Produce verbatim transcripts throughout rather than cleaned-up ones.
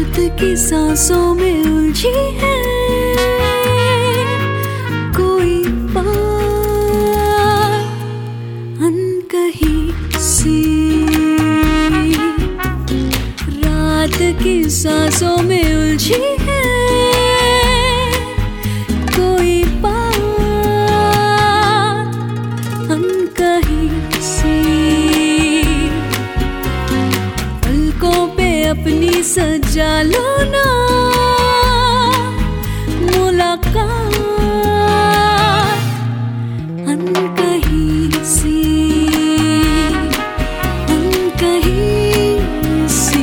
की सांसों में उलझी है कोई बात अनकही सी। रात की सांसों में उलझी है कोई बात अनकही सी। पलकों पे अपनी सजा लो ना मुलाकात अनकही सी, अनकही सी।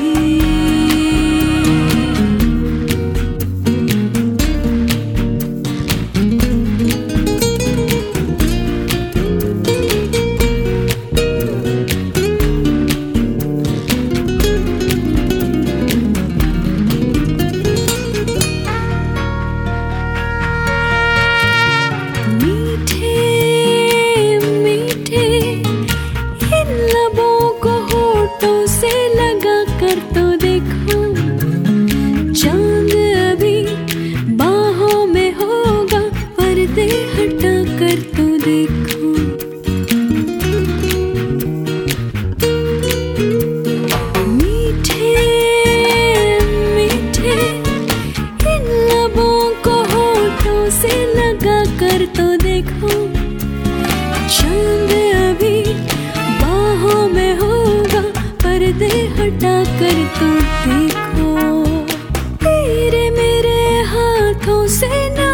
हटा कर तो देखो मीठे मीठे इन लबों को होठों से लगा कर तो देखो। चांद अभी बाहों में होगा पर्दे हटा कर तो देखो। तेरे मेरे हाथों से ना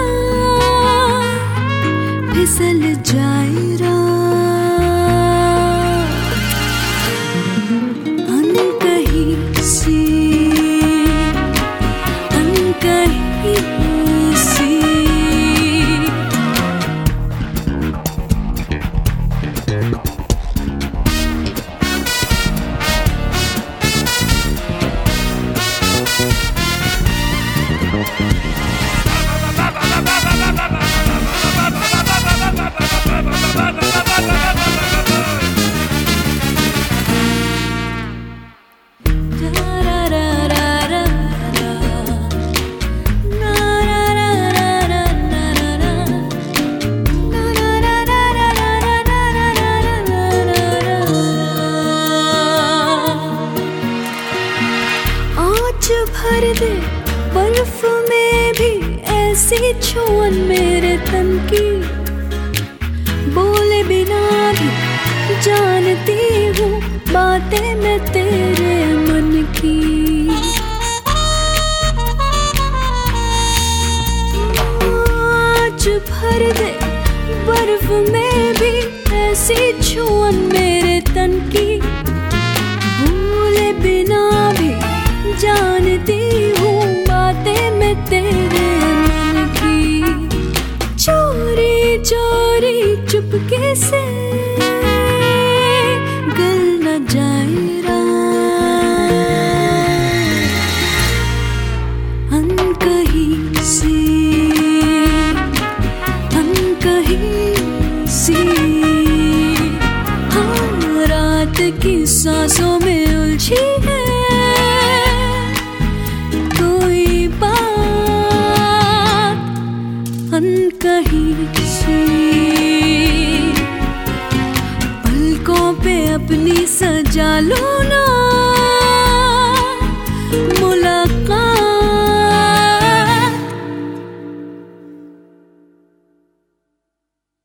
फिसल जाए रात अनकही सी, अनकही सी। भर दे बर्फ में भी ऐसी छुअन मेरे तन की। बोले बिना भी जानती हूँ बातें मैं तेरे मन की। आज भर दे बर्फ में भी ऐसी छुअन मेरे तन की। बोले बिना भी जानती हूँ बातें मैं तेरे मन की। चोरी चोरी चुपके से गल न जाए रात अनकही सी, अनकही सी। हाँ रात की सांसों में उलझी है अनकही सी। पलकों पे अपनी सजा लो